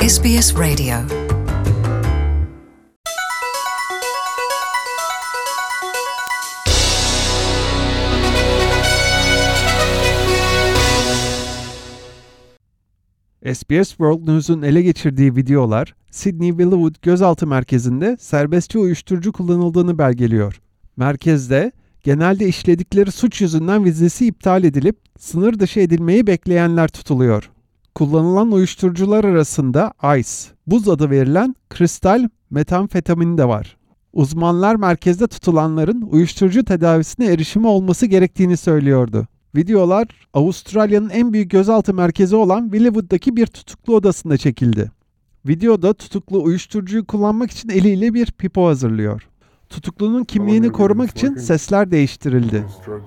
SBS Radio. SBS World News'un ele geçirdiği videolar, Sydney Villawood gözaltı merkezinde serbestçe uyuşturucu kullanıldığını belgeliyor. Merkezde, genelde işledikleri suç yüzünden vizesi iptal edilip sınır dışı edilmeyi bekleyenler tutuluyor. Kullanılan uyuşturucular arasında Ice, buz adı verilen kristal metamfetamin de var. Uzmanlar merkezde tutulanların uyuşturucu tedavisine erişimi olması gerektiğini söylüyordu. Videolar, Avustralya'nın en büyük gözaltı merkezi olan Villawood'daki bir tutuklu odasında çekildi. Videoda tutuklu uyuşturucuyu kullanmak için eliyle bir pipo hazırlıyor. Tutuklunun kimliğini korumak için sesler değiştirildi.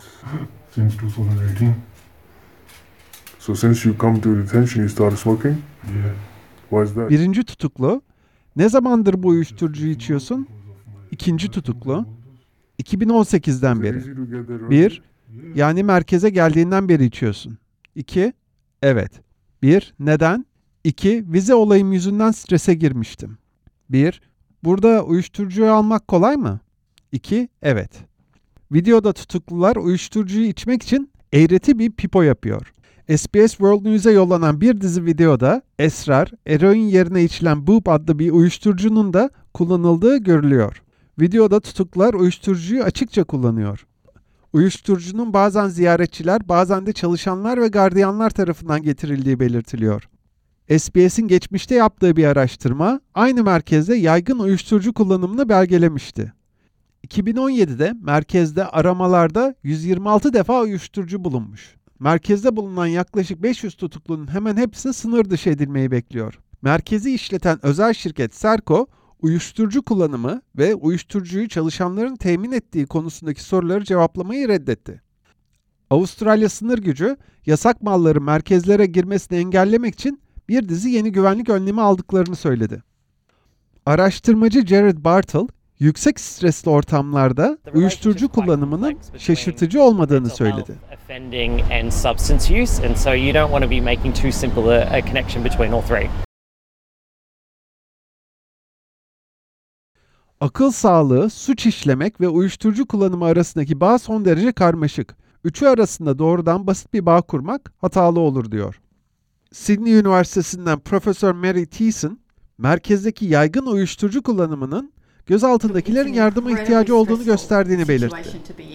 Birinci tutuklu, ne zamandır bu uyuşturucuyu içiyorsun? İkinci tutuklu, 2018'den beri. 1. Yani merkeze geldiğinden beri içiyorsun. 2. Evet. 1. Neden? 2. Vize olayım yüzünden strese girmiştim. 1. Burada uyuşturucuyu almak kolay mı? 2. Evet. Videoda tutuklular uyuşturucuyu içmek için eğreti bir pipo yapıyor. SBS World News'e yollanan bir dizi videoda esrar, eroin yerine içilen boob adlı bir uyuşturucunun da kullanıldığı görülüyor. Videoda tutuklular uyuşturucuyu açıkça kullanıyor. Uyuşturucunun bazen ziyaretçiler, bazen de çalışanlar ve gardiyanlar tarafından getirildiği belirtiliyor. SBS'in geçmişte yaptığı bir araştırma, aynı merkezde yaygın uyuşturucu kullanımını belgelemişti. 2017'de merkezde aramalarda 126 defa uyuşturucu bulunmuş. Merkezde bulunan yaklaşık 500 tutuklunun hemen hepsi sınır dışı edilmeyi bekliyor. Merkezi işleten özel şirket Serco, uyuşturucu kullanımı ve uyuşturucuyu çalışanların temin ettiği konusundaki soruları cevaplamayı reddetti. Avustralya sınır gücü, yasak malların merkezlere girmesini engellemek için bir dizi yeni güvenlik önlemi aldıklarını söyledi. Araştırmacı Jared Bartle, yüksek stresli ortamlarda uyuşturucu kullanımının şaşırtıcı olmadığını söyledi. Akıl sağlığı, suç işlemek ve uyuşturucu kullanımı arasındaki bağ son derece karmaşık. Üçü arasında doğrudan basit bir bağ kurmak hatalı olur diyor. Sydney Üniversitesi'nden Profesör Mary Thiessen, merkezdeki yaygın uyuşturucu kullanımının gözaltındakilerin yardıma ihtiyacı olduğunu gösterdiğini belirtti.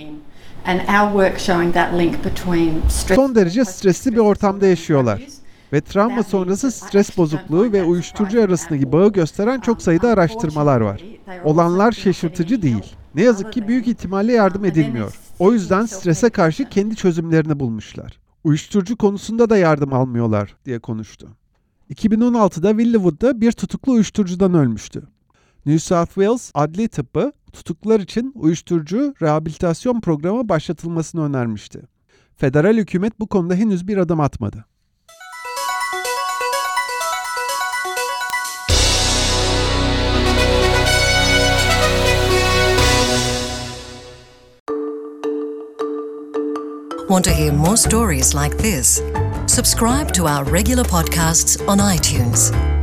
Son derece stresli bir ortamda yaşıyorlar ve travma sonrası stres bozukluğu ve uyuşturucu arasındaki bağı gösteren çok sayıda araştırmalar var. Olanlar şaşırtıcı değil. Ne yazık ki büyük ihtimalle yardım edilmiyor. O yüzden strese karşı kendi çözümlerini bulmuşlar. Uyuşturucu konusunda da yardım almıyorlar diye konuştu. 2016'da Villawood'da bir tutuklu uyuşturucudan ölmüştü. New South Wales Adli Tıbbı tutuklular için uyuşturucu rehabilitasyon programı başlatılmasını önermişti. Federal hükümet bu konuda henüz bir adım atmadı. Want to hear more stories like this? Subscribe to our regular podcasts on iTunes.